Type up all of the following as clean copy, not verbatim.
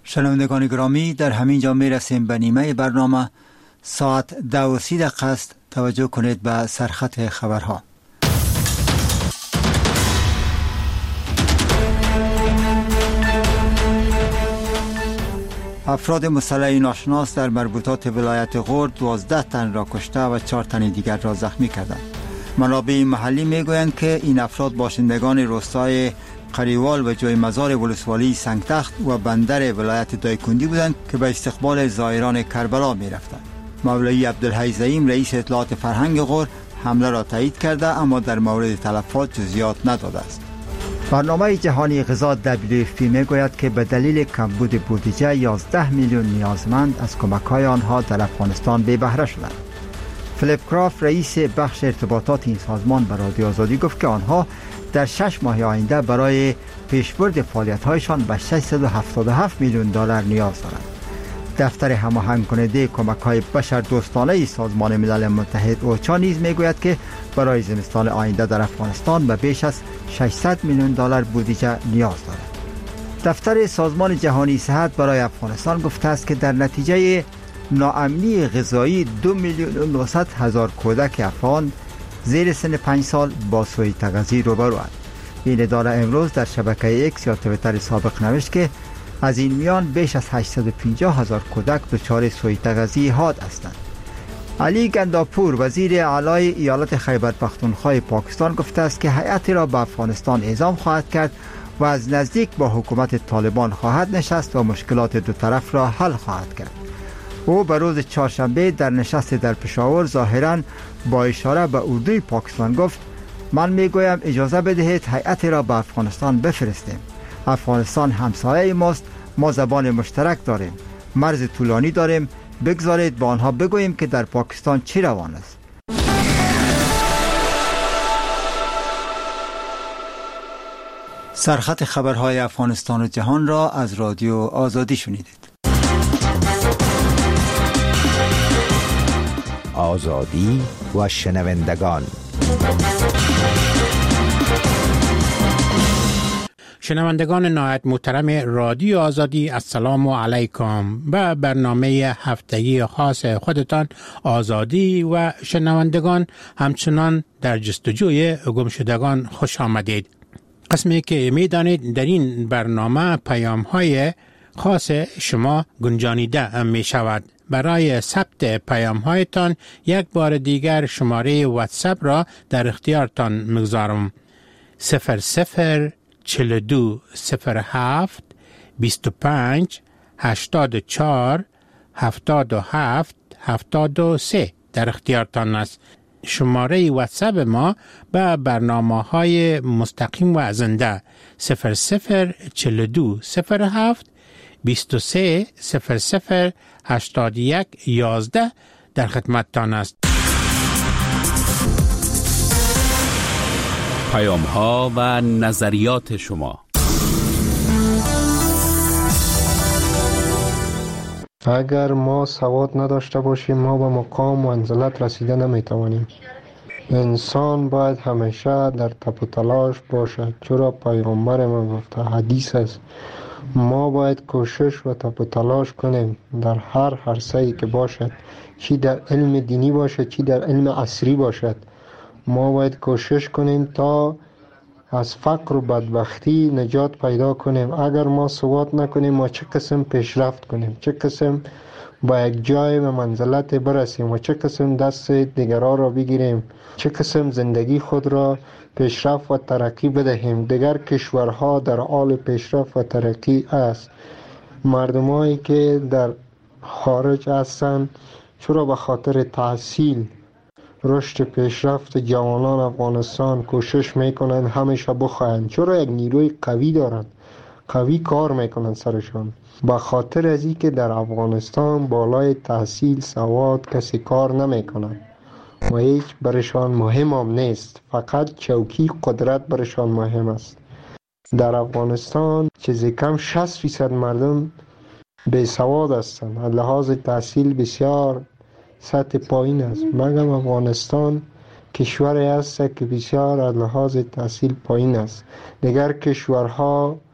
شنوندگان گرامی، در همین جا می رسیم به نیمه برنامه. ساعت 10:30 است. توجه کنید به سرخط خبرها. افراد مسلح ناشناس در مربوطات ولایت غور 12 تن را کشته و 4 تن دیگر را زخمی کردند. منابع محلی میگویند که این افراد باشندگان روستای قریوال و جای مزار ولسوالی سنگتخت و بندر ولایت دایکندی بودند که به استقبال زائران کربلا می رفتند. مولوی عبدالحی زعیم رئیس اطلاعات فرهنگ غور حمله را تایید کرده، اما در مورد تلفات جزئیات نداده است. برنامه جهانی غذا WFP میگوید که به دلیل کمبود بودجه 11 میلیون نیازمند از کمک‌های آنها در افغانستان بی بهره شدند. فلیپ کرافت رئیس بخش ارتباطات این سازمان به رادیو آزادی گفت که آنها در 6 ماه آینده برای پیشبرد فعالیت‌هایشان به 677 میلیون دلار نیاز دارند. دفتر هماهنگ کننده کمک‌های بشردوستانه سازمان ملل متحد اوچا نیز میگوید که برای زمستان آینده در افغانستان به بیش از 600 میلیون دلار بودجه نیاز دارد. دفتر سازمان جهانی صحت برای افغانستان گفته است که در نتیجه ناامنی غذایی 2,900,000 کودک افغان زیر سن 5 سال با سوء تغذیه روبروند. این اداره امروز در شبکه ایکس یا توییتر سابق نوشت که از این میان بیش از 850,000 کودک دچار سوء تغذیه حاد هستند. علی گنداپور وزیر اعلی ایالت خیبر پختونخوا پاکستان گفته است که هیئتی را به افغانستان اعزام خواهد کرد و از نزدیک با حکومت طالبان خواهد نشست و مشکلات دو طرف را حل خواهد کرد. او به روز چهارشنبه در نشست در پشاور ظاهراً با اشاره به اردوی پاکستان گفت: من میگویم اجازه بدهید هیئتی را به افغانستان بفرستیم. افغانستان همسایه ماست، ما زبان مشترک داریم، مرز طولانی داریم، بگذارید با آنها بگوییم که در پاکستان چی روان است. سرخط خبرهای افغانستان و جهان را از رادیو آزادی شنیدید. آزادی و شنوندگان. شنوندگان نهایت محترم رادیو آزادی، السلام علیکم. به برنامه هفتگی خاص خودتان آزادی و شنوندگان همچنان در جستجوی گمشدگان خوش آمدید. قسمی که میدانید در این برنامه پیام‌های خاص شما گنجانیده می شود. برای ثبت پیام‌هایتان یک بار دیگر شماره واتساپ را در اختیارتان می‌گذارم: 0042 07 25 84 77 73 در اختیارتان است. شماره واتساپ ما به برنامه‌های مستقیم و زنده 0042 07 23 00 81 11 در خدمتتان است. پیام‌ها و نظریات شما. اگر ما سواد نداشته باشیم ما به مقام و منزلت رسیده نمیتوانیم. انسان باید همیشه در تپ و تلاش باشد، چرا پیامبر ما گفته، حدیث است. ما باید کوشش و تپ و تلاش کنیم در هر عرصه‌ای که باشد، چی در علم دینی باشد چی در علم عصری باشد. ما باید کوشش کنیم تا از فقر و بدبختی نجات پیدا کنیم. اگر ما سواد نکنیم ما چه قسم پیشرفت کنیم، چه قسم با یک جای و منزلت برسیم و چه قسم دست دیگران را بگیریم، چه قسم زندگی خود را پیشرفت و ترقی بدهیم. دیگر کشورها در حال پیشرفت و ترقی است. مردمایی که در خارج هستند چرا به خاطر تحصیل رشد پیشرفت جوانان افغانستان کوشش میکنند همیشه بخواهند، چرا یک نیروی قوی دارند، قوی کار میکنند سرشان. به خاطر از این که در افغانستان بالای تحصیل سواد کسی کار نمیکنند و هیچ برشان مهم هم نیست، فقط چوکی قدرت برشان مهم است. در افغانستان چیزی کم 60% مردم بی سواد هستند، از لحاظ تحصیل بسیار سطح پایین است. مگم افغانستان کشوری است که بسیار از لحاظ تحصیل پایین است. دیگر کشورها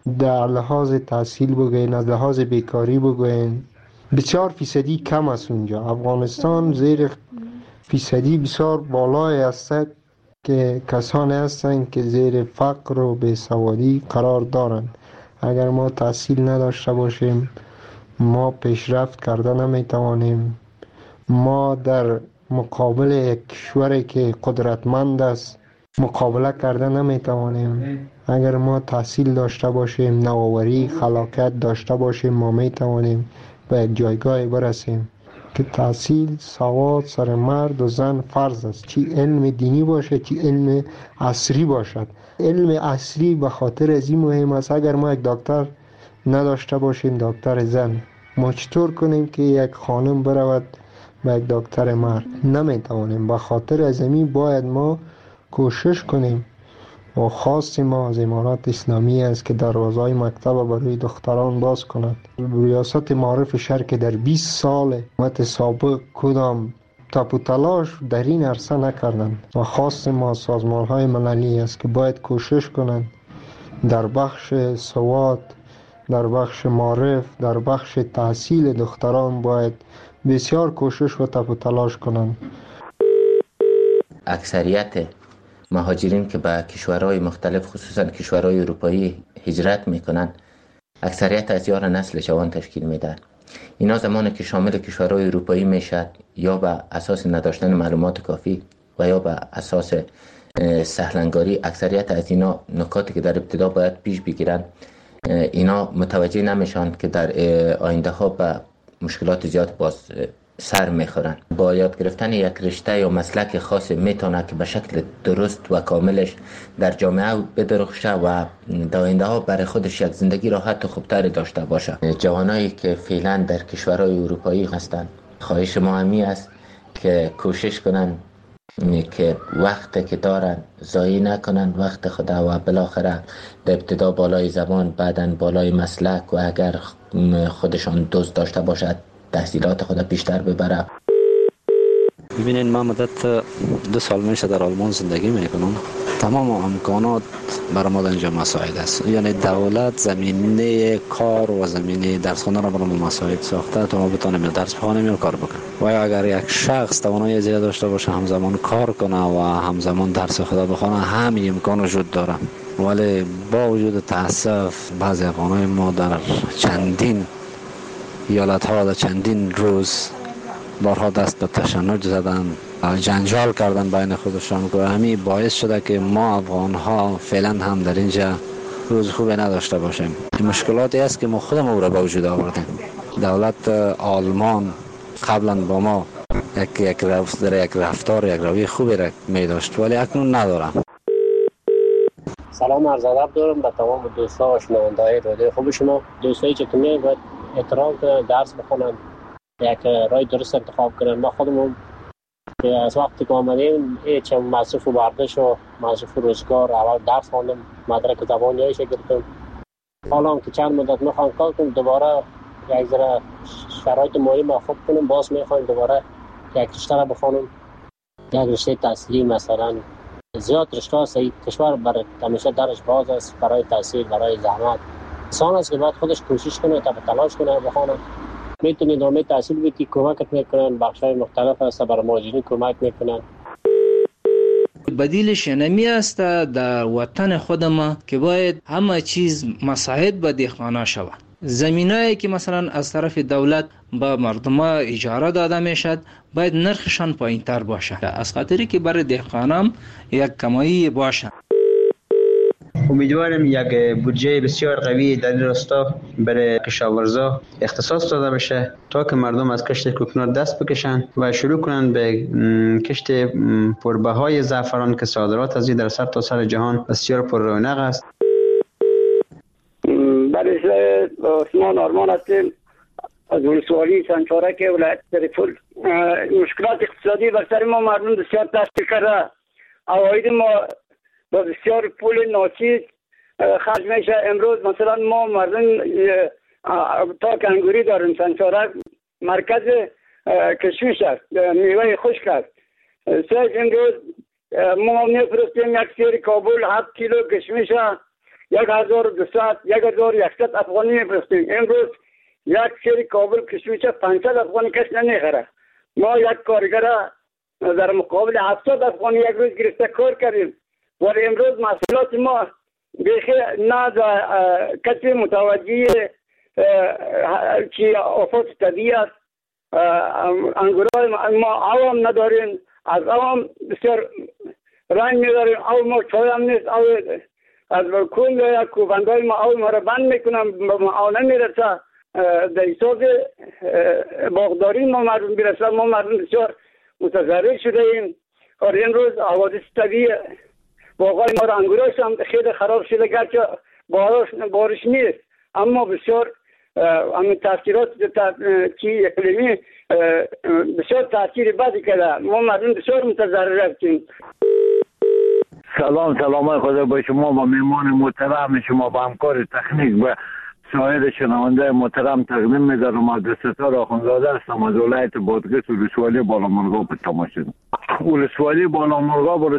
در لحاظ تحصیل بگوین، از لحاظ بیکاری بگوین، بسیار فیصدی کم است اونجا. افغانستان زیر فیصدی بسیار بالای است که کسانی هستند که زیر فقر و بیسوادی قرار دارند. اگر ما تحصیل نداشته باشیم ما پیشرفت کرده نمیتوانیم. ما در مقابل یک کشوری که قدرتمند است مقابله کرده نمیتوانیم. اگر ما تحصیل داشته باشیم، نوآوری، خلاقیت داشته باشیم، ما میتوانیم به یک جایگاه برسیم که تحصیل، سواد سر مرد و زن فرض است، چی علم دینی باشه چی علم عصری باشد. علم عصری به خاطر از این مهم است. اگر ما یک دکتر نداشته باشیم، دکتر زن، ما چطور کنیم که یک خانم برود به یک دکتر مرد؟ نمیتوانیم. به خاطر از این باید ما کوشش کنیم و خواست ما از امارات اسلامی است که دروازهای مکتب برای دختران باز کند. ریاست معارف شهر که در 20 سال حکومت سابق کدام تپ و تلاش در این عرصه نکردند و خواست ما سازمان های مللی است که باید کوشش کنند در بخش سواد، در بخش معارف، در بخش تحصیل دختران باید بسیار کوشش و تپ و تلاش کنند. اکثریت مهاجرین که به کشورهای مختلف خصوصا کشورهای اروپایی هجرت میکنن اکثریت از یار نسل جوان تشکیل میدن. اینا زمانی که شامل کشورهای اروپایی میشد یا به اساس نداشتن معلومات کافی و یا به اساس سهلنگاری، اکثریت از اینا نکاتی که در ابتدا باید پیش بگیرن اینا متوجه نمیشن که در آینده ها به مشکلات زیاد باز سر میخورن. با یاد گرفتن یک رشته یا مسلک خاص میتونه که به شکل درست و کاملش در جامعه بدرخشه و در آینده ها برای خودش یک زندگی راحت و خوبتری داشته باشه. جوانایی که فعلا در کشورهای اروپایی هستند، خواهش ما همی است که کوشش کنن که وقت که دارن ضایع نکنن وقت خدا و بالاخره در ابتدا بالای زبان، بعداً بالای مسلک و اگر خودشان دوست داشته باشد تحصیلات خود بیشتر ببره. ببینید من مدت 2 سال میشه در آلمان زندگی میکنم. تمام امکانات برای ما اینجا مساعد است. یعنی دولت زمینه کار و زمینه درس خواندن را برای ما مساعد ساخته تا ما بتونیم درس بخوانیم یا کار بکنیم. و اگر یک شخص توانایی زیاد داشته باشه همزمان کار کنه و همزمان درس خود بخونه همین امکان وجود داره. ولی با وجود تاسف بعضی افغانای ما در چندین ایالت ها در چندین روز بارها دست به تشنج زدن، جنجال کردن بین خودشان که همین باعث شده که ما افغان ها فعلا هم در اینجا روز خوبی نداشته باشیم. این مشکلاتی است که ما خودمون را به وجود آوردیم. دولت آلمان قبلا با ما یک رفتار یک روی خوبی را می داشت ولی اکنون ندارم. سلام عرض ادب دارم به تمام دوستان و شنونده‌های رادیو خوب شما. دوستایی که میگن باید احترام کنن، درس بخونن، یک راه درست انتخاب کنن. ما خودمون که از وقتی که آمدیم هیچ مصرف و برداشت و مصرف روزگار اول درس خواندم، مدرک زبانیایش گرفتم. حالا که چند مدت میخوام کار کنم دوباره یک ذره شرایط مالی ما خوب کنم، باز میخوام دوباره یک رشته را بخونم، یک رشته تحصیلی مثلا. زیاد رشته هست کشور برای همیشه درش باز است برای تحصیل، برای زحمت. انسان است که باید خودش کوشش کنه تا تلاش کنه بخونه. میتونید ادامه تحصیل بدید، کمکت میکنن، بخشای مختلف هست برای مهاجرین کمک میکنن. بدیلش نمی است در وطن خود ما که باید همه چیز مساعد به دهقانا شود. زمینایی که مثلا از طرف دولت به مردم اجاره داده میشد باید نرخشان پایین تر باشه، از خاطری که برای دهقانان یک کمایی باشه. امیدوارم یک بودجه بسیار قوی در این راستا برای کشاورزا اختصاص داده بشه تا که مردم از کشت کوکنار دست بکشن و شروع کنن به کشت پربهای زعفران که صادرات از این در سر تا سر جهان بسیار پر رونق است. بله، عثمان آرمان هستیم از ولسوالی سنچارک ولایت سرپل. مشکلات اقتصادی بر سر ما مردم بسیار تحصیل کرده. عواید ما با بسیار پول ناچیز خرج میشه. امروز مثلا ما مردم تا کنگوری داریم سنچارک مرکز کشمش است، میوه خشک است. امروز ما میفرستیم یک سیر کابل 7 کیلو کشمش 1200 1100 افغانی میفرستیم. امروز یک سری کابل کشمش 500 افغانی کس نمیخره. ما یک کارگر در مقابل 70 افغانی یک روز گرفته کار کردیم. ولی امروز محصولات ما بیخی نه کسی متوجه چی آفات طبیعی است. انگورای ما عوام نداریم، از عوام بسیار رنگ میداریم. او ما چای هم نیست، او از بلکون یا کوبندای ما او ما را بند میکنم، ما او نمیرسه. در حساب باغداری ما مردم برسه. ما مردم بسیار متضرر شده ایم. اور این روز حوادث طبیعی باغای ما را انگوراش هم خیلی خراب شده، گرچه بارش نیست اما بسیار همین تاثیرات چی اقلیمی بسیار تاثیر بدی کرده. ما مردم بسیار متضرر هستیم. سلام خدا با شما و میمان محترم شما با همکار تکنیک و سایر شنونده محترم تقدیم می‌دارم. از ستاره آخوندزاده هستم از ولایت بادغیس ولسوالی بالامرغاب به تماشا. ولسوالی بالامرغاب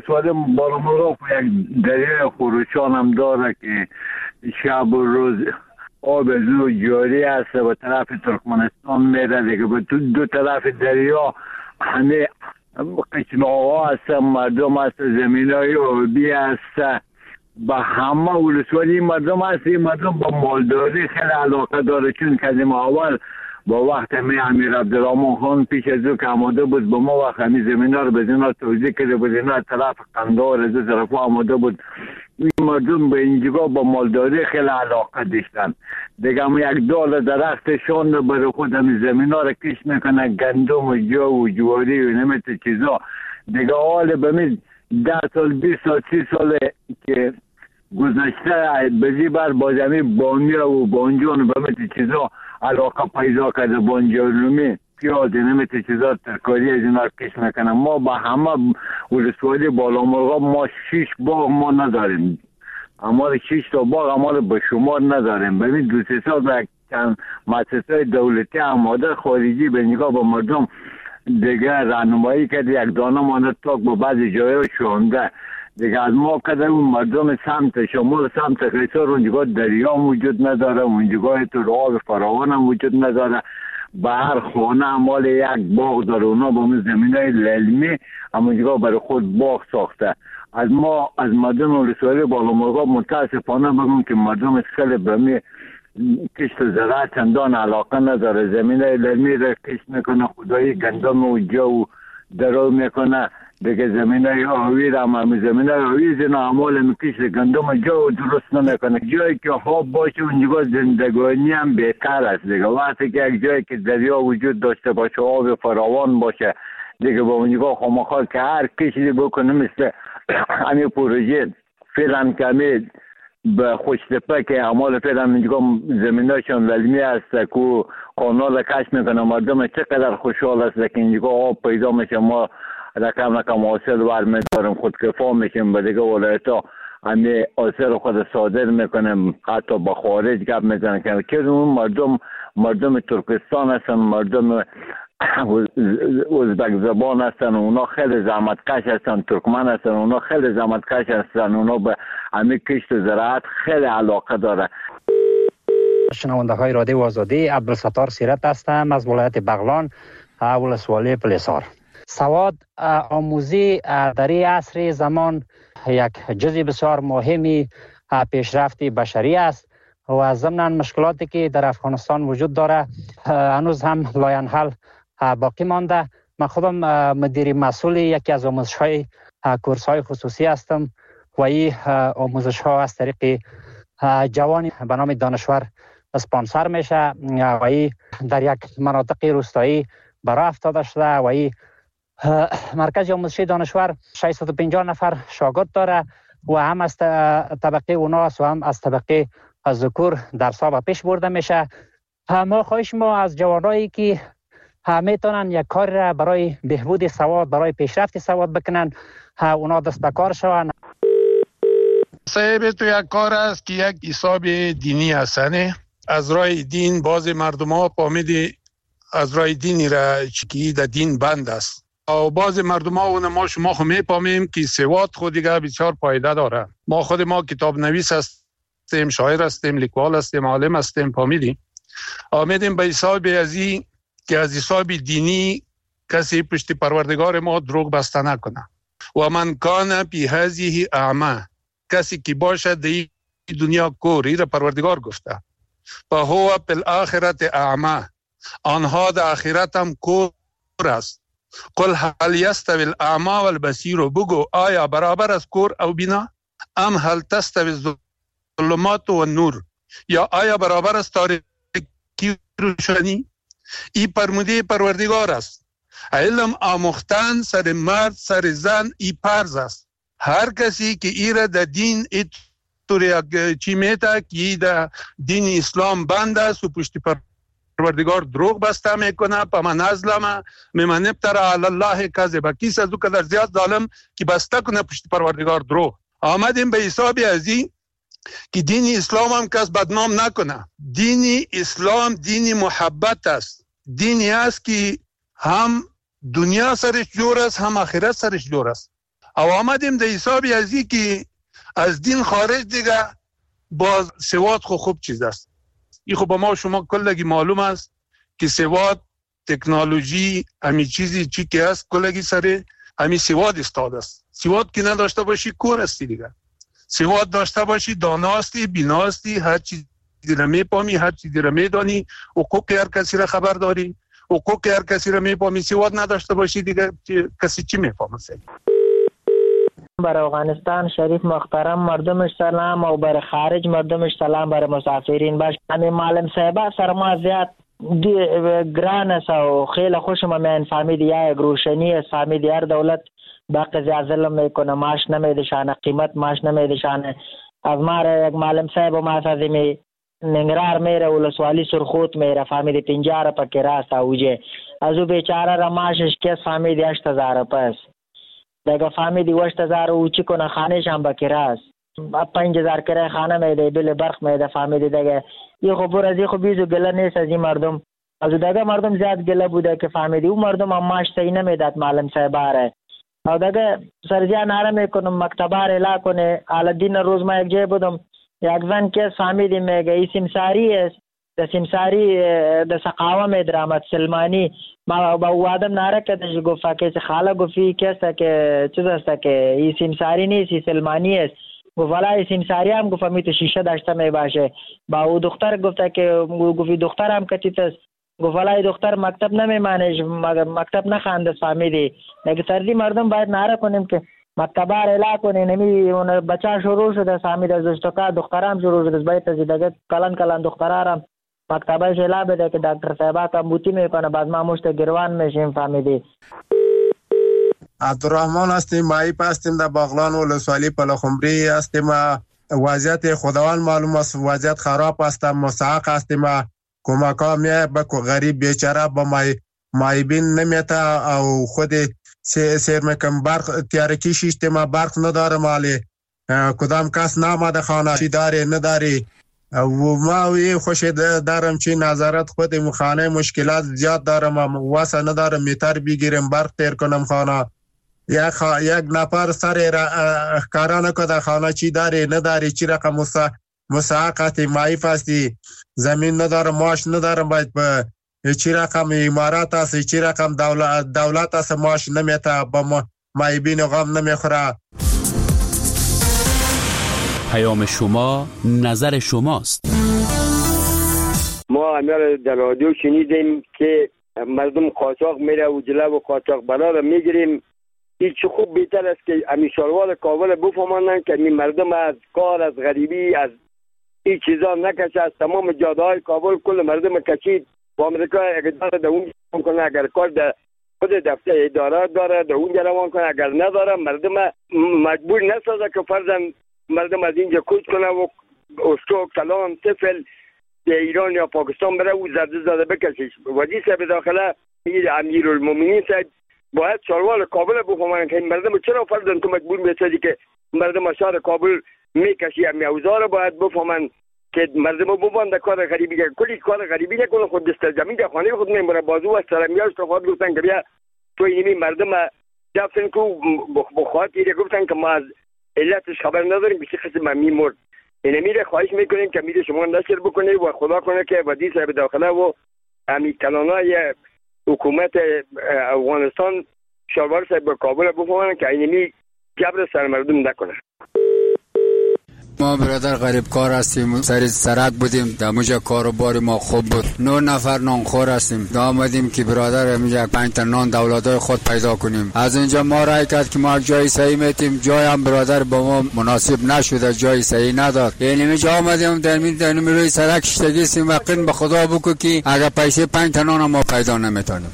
یک دریای خروشان هم داره که شب و روز آب زو جاری است و طرف ترکمنستان میره دیگه. به دو طرف دریا همه قچناها هست، مردم هست، زمینای آبی هست. با همه ولسوالی مردم هست. این مردم با مالداری خیلی علاقه داره، چون که از اول با وقت امیر عبدالرحمن خان پیش از او که آماده بود با ما وقت همین زمین ها رو به اینا توضیح کرده بود، اینا طرف قندار از دو طرف آماده بود. این مردم به اینجا با مالداری خیلی علاقه داشتن دیگه. هم یک دال درختشان رو برای خود همین زمین ها رو کش میکنه، گندم و جو و جواری و نمیت چیزا دیگه. حال به 10 سال 20 سال 30 ساله که گذشته بزی بر با زمین بامیا و بانجان و بمیت چیزا علاقه پیدا کرده. بانجانومی پیاده نمیت چیزا ترکاری از اینا کش میکنه. ما با همه ولسوالی بالامرغاب ما 6 باغ ما نداریم. اما 6 تا باغ اما به شمار نداریم. ببین 2-3 سال به چند مؤسسه دولتی آماده خارجی به نگاه با مردم دیگه راهنمایی کرد. یک دانه مانده تاک با بعضی جایه شونده دیگه. از ما کده اون مردم سمت شمال سمت قیصر اونجا دریا موجود نداره، اونجا تو آب فراوان هم وجود نداره. به هر خانه مال یک باغ داره. اونا با من زمین های للمی همونجا برای خود باغ ساخته. از ما از مردم ولسوالی بالامرغاب متاسفانه بگم که مردم خیلی به می کشت زراعت چندان علاقه نداره. زمین های للمی را کشت میکنه، خدایی گندم و جو درو میکنه دیگه. زمین های آوی را هم زمین های آوی زینا عمال میکشت گندم جو درست نمیکنه. جایی که خواب باشه اونجا زندگانی هم بهتر است دیگه. وقتی که یک جایی که دریا وجود داشته باشه، آب فراوان باشه دیگه، با اونجا خامخواه که هر کشی بکنه مثل همین پروژه فعلا کمی به خوشتپه که اعمال فعلا اینجا زمیناشون للمی است که کانال کش میکنه. مردم چقدر خوشحال است که اینجا آب پیدا میشه. ما رقم حاصل برمیداریم، خودکفا میشیم به دیگه ولایت ها. همین حاصل خود صادر میکنیم، حتی با خارج گپ میزنیم که اون مردم ترکستان هستن، مردم ازبک زبان هستن، اونا خیلی زحمتکش هستن. ترکمن هستن، اونا خیلی زحمتکش هستن. اونا به همین کشت و زراعت خیلی علاقه داره. شنونده های رادیو آزادی، عبدالستار سیرت هستم از ولایت بغلان ولسوالی پلیسار. سواد آموزی در این عصر زمان یک جزء بسیار مهمی پیشرفت بشری است و ضمن مشکلاتی که در افغانستان وجود داره هنوز هم لاینحل باقی مانده. من خودم مدیر مسئول یکی از آموزش‌های کورس‌های خصوصی هستم و این آموزش‌ها از طریق جوانی به نام دانشور اسپانسر میشه و این در یک مناطق روستایی برای افتاده شده و این مرکز آموزشی دانشور 650 نفر شاگرد داره و هم از طبقه اوناست و هم از طبقه ذکور درس‌ها به پیش برده میشه. ما خواهش ما از جوانایی که میتونن یک کار را برای بهبود سواد، برای پیشرفت سواد بکنن، اونا دست به کار شوند. صاحب تو یک کار است که یک حساب دینی هستنه. از راه دین باز مردم ها فهمیدی از راه دینی را چکی در دین بند است. و باز مردم ها اون ما شما خو میپامیم که سواد خود دیگه بسیار پایده داره. ما خود ما کتاب نویس است هستیم، شاعر هستیم، لیکوال هستیم، عالم هستیم، فهمیدیم. آمدیم به حساب ازی که از حساب دینی کسی پشت پروردگار ما دروغ بسته نکنه. و من کان پی هذه اعمى، کسی که باشه در دنیا کور، این پروردگار گفته، فهو فی الاخرة اعمى، آنها در آخرت هم کور است. قل هل یستوی الاعمى والبصیر، بگو آیا برابر است کور او بینا؟ ام هل تستوی الظلمات و نور، یا آیا برابر است تاریکی روشنی؟ ای فرموده پروردگار است. علم آموختن سر مرد سر زن ای فرض است. هر کسی که ای را در دین طوری چی میته که در دین اسلام بند است و پشت پروردگار دروغ بسته میکنه، پا من ازلمه ممن ابترا علی الله کذبا، کیس از او قدر زیاد ظالم که بسته کنه پشت پروردگار دروغ. آمدیم به حساب ازی که دین اسلام هم کس بدنام نکنه. دین اسلام دین محبت است، دینی است که هم دنیا سرش جور است هم آخرت سرش جور است. او آمدیم در حساب ازی که از دین خارج دیگه باز سواد خوب چیز است. این خب ما شما کلگی معلوم است که سواد، تکنولوژی، همی چیزی چی که است کلگی سر همی سواد استاد است. سواد که نداشته باشی کور استی دیگه. سواد داشته باشی داناستی، بیناستی، هر چیزی را میپامی، هر چیزی را میدانی، حقوق هر کسی را خبر داری، حقوق هر کسی را میپامی. سواد نداشته باشی دیگه کسی چی میفهمه؟ بر افغانستان شریف محترم مردمش سلام و بر خارج مردمش سلام، بر مسافرین باش. همین معلم صاحبه سر ما زیاد گران است و خیلی خوشم من فهمید یا روشنی است، فهمید هر دولت با قضیه ظلم میکنه، ماش نمیدشانه، قیمت ماش نمیدشانه. از ما را یک معلم صاحب ما فهمی ننگرار میره ولسوالی سرخوت میره، فهمید 50 پکی راست اوجه از او بیچاره را ماشش کس فهمید 8000 پس دیگه فهمیدی 8000 او چی کنه خانهش هم بکراست 5000 کرای خانه میده بل برق میده فهمیدی دیگه. یه خبر از یه خب بیزو گله نیست از این مردم، از دیگه مردم زیاد گله بوده که فهمیدی او مردم هم ماش صحیح نمیداد معلم صاحباره او دیگه سرجا ناره میکنم مکتبار الا کنه. الدین روز ما یک جای بودم یک زن که فهمیدی میگه ای سمساری است، د سمساری د سقاوه درامت سلمانی ما با وادم ناره کدش گفت که خاله گفتی کسا که چیز است که ای سمساری نیست ای سلمانی است. گفت والا ای سمساری هم گفت می تو شیشه داشته می باشه. با او دختر گفت که گفتی دختر هم کتیت است. گفت والا ای دختر مکتب نمیمانه مکتب نخوانده فهمیدی. نگه سردی مردم باید ناره کنیم که مکتبار الا کنه نمی اون بچه شروع شده فهمید از دشتکا دخترام شروع شده باید از دیگه کلان دخترارم مکتبش الا بده که دکتر صاحبا کمبوتی میکنه بعد ما مشت گروان میشیم فهمیدی. عبدالرحمن هستیم، مایپ هستیم در باغلان ولسوالی پلخمری هستیم. وضعیت خداوند معلوم است، وضعیت خراب است، مساق هستیم. کمک ها میه به غریب بیچاره با مایبین نمیته او خود سیر میکن برق تیارکی شیشتیم برق نداره مالی کدام کس نامده خانه چی داری نداری و ما وی خوش دارم چی نظارت خود خانه مشکلات زیاد دارم واسه ندارم میتر بگیرم برق تیر کنم خانه یک نفر سر کارا نکده خانه چی داری نداری چی رقم مساقتی معیف هستی زمین ندارم ماش ندارم باید به چی رقم امارات است چی رقم دولت است ماش نمیته با معیبین غم نمیخوره. پیام شما نظر شماست. ما امیر در رادیو شنیدیم که مردم قاچاق میره و جلو و قاچاق برا را میگیریم. این چه خوب بهتر است که امی شلوار کابل بفهمانند که امی مردم از کار از غریبی از این چیزا نکشه. از تمام جاده های کابل کل مردم کشید و امریکا اقدار در اون کنه اگر کار در خود دفتر اداره داره در اونجا روان کنه اگر نداره مردم مجبور نسازه که فرضاً مردم از اینجا کوچ کنه و استو کلان طفل در ایران یا پاکستان بره و زده بکشیش. وزیر صاحب داخله امیرالمومنین صاحب باید شلوار کابل بفهمن که مردم چرا فرضاً تو مجبور میسازی که مردم شهر کابل میکشی. امی اوزار باید بفهمن که مردم ببند کار غریبی کلی کار غریبی نکنه خود دست زمین در خانه خود میمونه بازو و سرمیاش تو خود گفتن که بیا تو اینی مردم دفن کو بخواد گفتن که ما از علتش خبر نداریم بسی خسته من میمرد. اینمی را خواهش میکنیم که میره شما نشر بکنید و خدا کنه که ودی صاحب داخله و امی کلانای حکومت افغانستان شالوار صاحب به کابل بفهمن که اینمی جبر سر مردم نکنه. ما برادر غریب کار هستیم، سر سرک بودیم، در موجه کاروبار ما خوب بود. 9 نفر نانخور هستیم، دا آمدیم که برادر همینجا 5 تا نان دولادای خود پیدا کنیم. از اینجا ما رای کرد که ما جای صحیح میتیم، جای هم برادر با ما مناسب نشده، جای صحیح نداد. یعنی اینجا آمدیم در روی سرک شتگیستیم و قین به خدا بکو که اگر پیسه 5 تا نان ما پیدا نمیتونیم.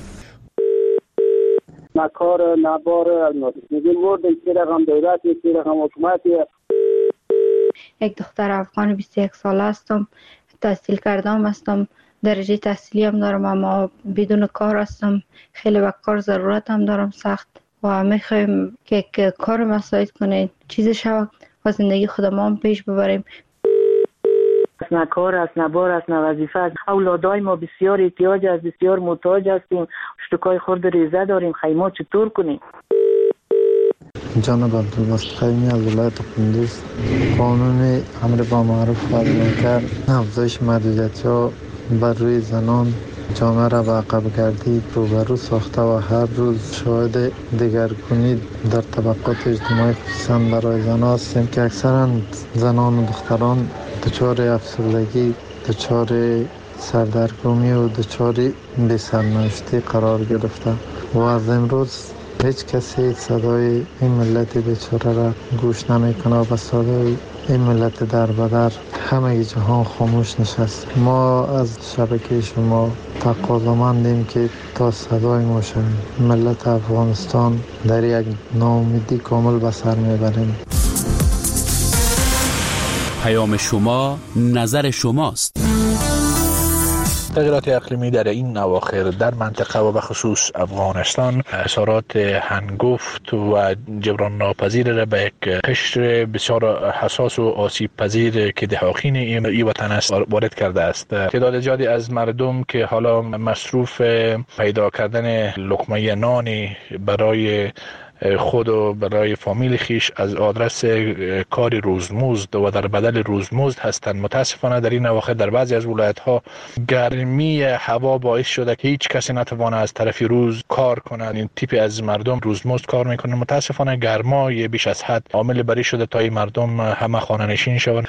نکار نبار میگیم ورد که رقم دولتی که رقم حکومتی. یک دختر افغان 21 ساله هستم، تحصیل کردم هستم، درجه تحصیلی هم دارم، اما بدون کار هستم. خیلی به کار ضرورت هم دارم سخت و میخوایم که کار مساعد کنید، چیزی شود و زندگی خودمان پیش ببریم. نه کار است، نه بار است، نه وظیفه است. اولادای ما بسیار احتیاج است، بسیار محتاج هستیم، اشتکای خورد ریزه داریم، خیمه چطور کنیم؟ جناب عبدالباسط خیمی از ولایت قندوز. قانون امر با معروف و منکر افزایش محدودیت‌ها بر روی زنان جامعه را به عقب گردی روبرو ساخته و هر روز شاهد دگرگونی در طبقات اجتماعی خصوصا برای زنان هستیم که اکثرا زنان و دختران دچار افسردگی، دچار سردرگمی و دچار بی‌سرنوشتی قرار گرفته و از امروز هیچ کسی صدای این ملت بیچاره را گوش نمیکنه و صدای این ملت در بدر همه جهان خاموش نشست. ما از شبکه شما تقاضامندیم که تا صدای ما شویم. ملت افغانستان در یک ناامیدی کامل به سر میبریم. پیام شما نظر شماست. تغییرات اقلیمی در این اواخر در منطقه و به خصوص افغانستان اثرات هنگفت و جبران ناپذیر را به یک قشر بسیار حساس و آسیب پذیر که دهاقین این وطن است وارد کرده است. تعداد زیادی از مردم که حالا مصروف پیدا کردن لقمه نانی برای خود و برای فامیل خیش از آدرس کار روزمزد و در بدل روزمزد هستند. متاسفانه در این اواخر در بعضی از ولایت‌ها گرمی هوا باعث شده که هیچ کسی نتوانه از طرف روز کار کنند. این تیپی از مردم روزمزد کار میکنند. متاسفانه گرمای بیش از حد عامل بری شده تا این مردم همه خانه نشین شوند.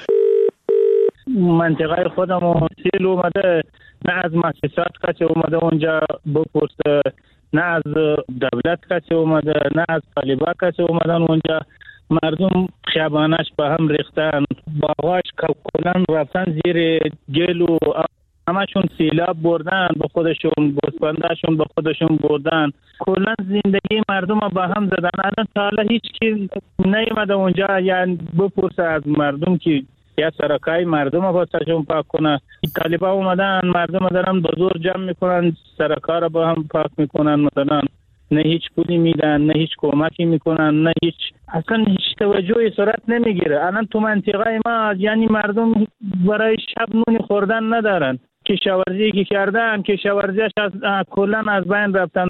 منطقه خودم سیل اومده، نه از مؤسسات کسی اومده اونجا بپرسه، نه از دولت کسی اومده، نه از طالبا کسی اومدن اونجا. مردم خیابانش به هم ریختن، باغاش کلن رفتن زیر گل و همشون سیلاب بردن به خودشون، بوسپندهشون به خودشون بردن. کلن زندگی مردم به هم زدن. الان تا حالا هیچ کی نیومده اونجا یعنی بپرسه از مردم که یا سرکای مردم رو باسشون پاک کنه. طالبا اومدن مردم دارن به زور جمع میکنن، سرکا رو با هم پاک میکنن. مثلا نه هیچ پولی میدن، نه هیچ کمکی میکنن، نه هیچ، اصلا هیچ توجهی صورت نمیگیره. الان تو منطقه ما یعنی مردم برای شب نون خوردن ندارن. کشاورزی که کردن کشاورزیش از کلن از بین رفتن.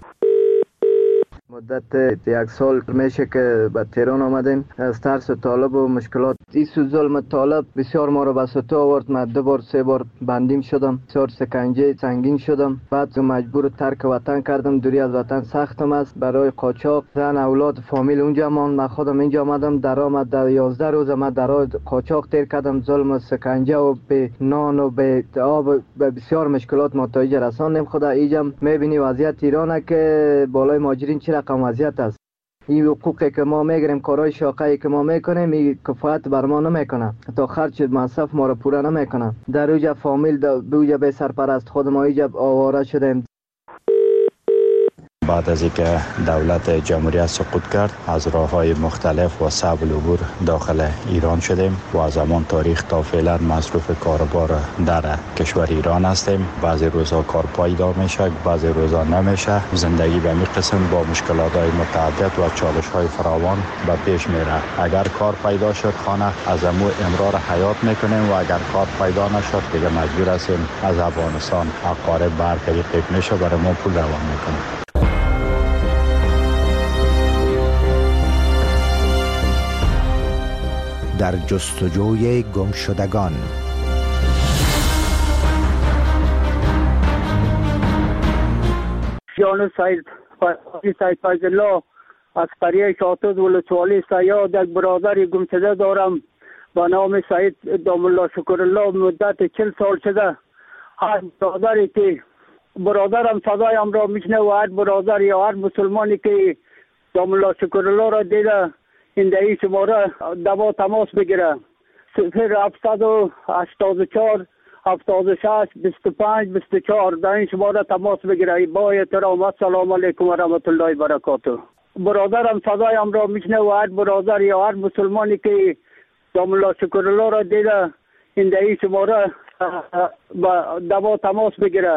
مدت 1 سال میشه که به تهران آمدیم. از ترس طالب و مشکلات این ظلم طالب بسیار ما رو به سطح آورد. من 2 بار 3 بار بندیم شدم، بسیار سکنجه سنگین شدم. بعد مجبور ترک وطن کردم. دوری از وطن سختم است. برای قاچاق زن اولاد فامیل اونجا ماند. من خودم اینجا آمدم. درآمد در 11 روز من در قاچاق تیر کردم. ظلم و سکنجه و به نان و به آب به بسیار مشکلات متوجه رساندیم. خدا اینجا میبینی وضعیت ایرانه که بالای مهاجرین چه رقم وضعیت است. این حقوقی که ما میگیریم، کارهای شاقه‌ای که ما میکنیم، این کفایت بر ما نمیکنه، تا خرج مصرف ما رو پوره نمیکنه. در اوجا فامیل بوجا به سرپرست خود ما اینجا آواره شدیم. بعد از اینکه دولت جمهوریت سقوط کرد از راه‌های مختلف و صعب العبور داخل ایران شدیم و از همان تاریخ تا فعلا مصروف کاروبار در کشور ایران هستیم. بعضی روزها کار پایدار میشه، بعضی روزها نمیشه. زندگی به این قسم با مشکلات‌های متعدد و چالش‌های فراوان به پیش میره. اگر کار پیدا شد خانه از امو امرار حیات میکنیم و اگر کار پیدا نشد دیگه مجبور هستیم از افغانستان اقارب بر طریق میشه برای ما پول روان میکنیم. در جستجوی گمشدگان. جان سید فیض الله از قریه شاطد ولسوالی سیاد یک برادر گمشده دارم به نام سید دام الله شکر الله. مدت 40 سال شده هر برادری که برادرم صدایم را میشنه و هر برادر یا هر مسلمانی که دام الله شکر الله را دیده این دهی شماره دوا تماس بگیره 0784 76 25 24 در این شماره تماس بگیره. با احترام السلام علیکم و رحمت الله و برکاته. برادرم صدایم را میشنه و هر برادر یا هر مسلمانی که دام الله شکر الله را دیده این دهی شماره دوا تماس بگیره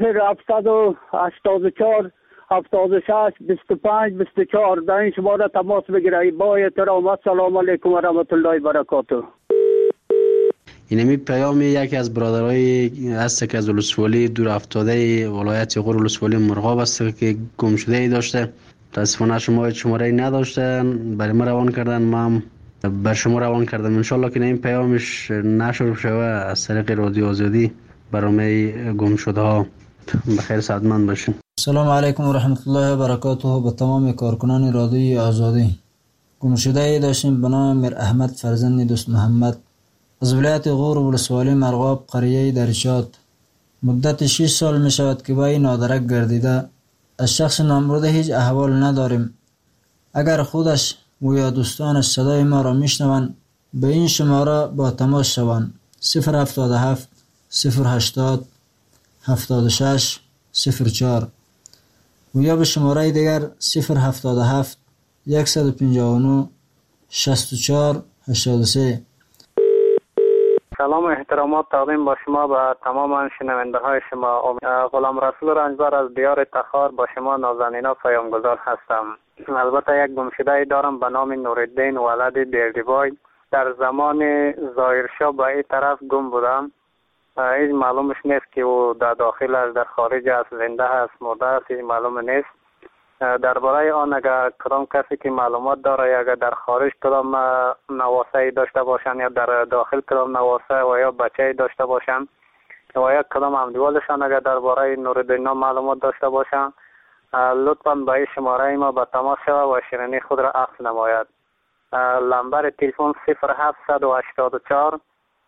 0784 76 25 24 در این شماره تماس بگیره. با احترام السلام علیکم و رحمت الله و برکاته. اینمی پیام یکی از برادرای هست که از ولسوالی دور افتاده ولایت غور ولسوالی مرغاب است که گم شده ای داشته. متاسفانه شماره نداشته، برای ما روان کردن، ما هم بر شما روان کردم. انشالله که این پیامش نشر شوه از طریق رادیو آزادی برای گم شده ها. بخیر سعادتمند باشین. سلام علیکم و رحمت الله و برکاته. به تمام کارکنان رادیوی آزادی. گم شده ای داشتیم به نام میر احمد فرزند دوست محمد از ولایت غور ولسوالی مرغاب قریه درشات. مدت 6 سال می شود که با این نادرک گردیده. از شخص نامبرده هیچ احوال نداریم. اگر خودش و یا دوستانش صدای ما را میشنوند به این شماره با تماس شوند 077 080 76 04 و یا به شماره دیگر 077 159 64 83. سلام و احترامات تقدیم با شما به تمام شنونده های شما. غلام رسول رنجبر از دیار تخار با شما نازنینا پیامگذار هستم. البته یک گمشده دارم به نام نورالدین ولد بیردیبای. در زمان ظاهرشاه به این طرف گم بودم. هیچ معلومش نیست که او در داخل است، در خارج است، زنده است، مرده است، هیچ معلوم نیست. درباره آن اگر کدام کسی که معلومات داره یا اگر در خارج کدام نواسه داشته باشن یا در داخل کدام نواسه و یا بچه داشته باشن و یا کدام همدیوالشان اگر درباره نورالدین معلومات داشته باشن لطفاً به این شماره ما به تماس شود و شیرینی خود را اخذ نماید. لمبر تلفن 0784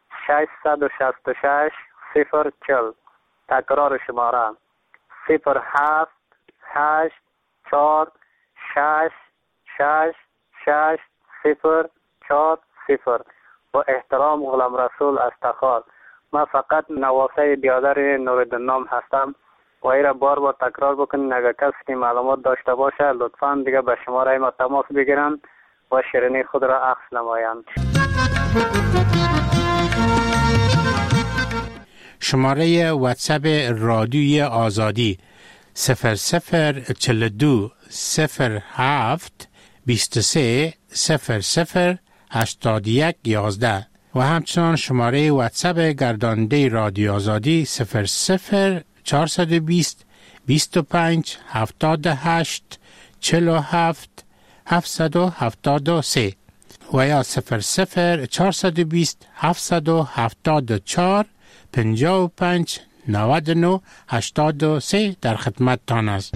666 040. تکرار شماره 078 4 6 6 6 0 4 0. با احترام غلام رسول از تخار. من فقط نواسه بیادر نورالدین نام هستم و ای را بار بار تکرار بکنین. اگر کسی که معلومات داشته باشه لطفاً دیگه به شماره ما تماس بگیرن و شیرینی خود را اخذ نمایند. شماره واتساپ رادیوی آزادی 0042 07 23 00 81 11 و همچنان شماره واتساپ گرداننده رادیو آزادی 00 420 25 78 47 773 و یا 00 420 774 55 99 83 در خدمت تان است.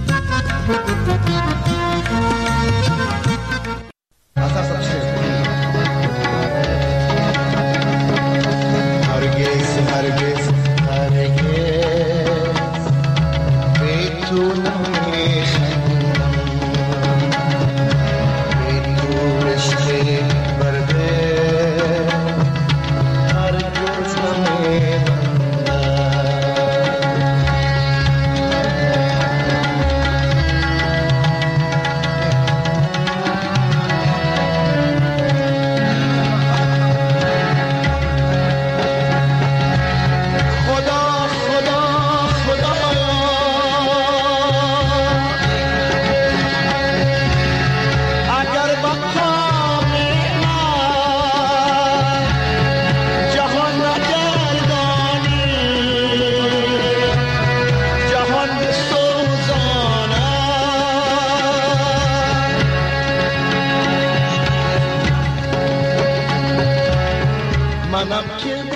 چه